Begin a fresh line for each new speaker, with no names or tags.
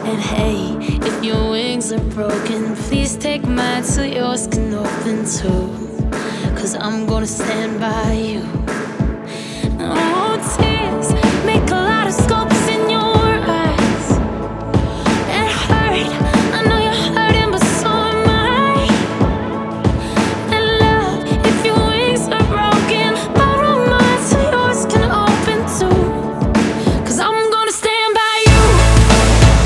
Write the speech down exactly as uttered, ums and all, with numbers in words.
And hey, if your wings are broken, please take mine so yours can open too. Cause I'm gonna stand by you.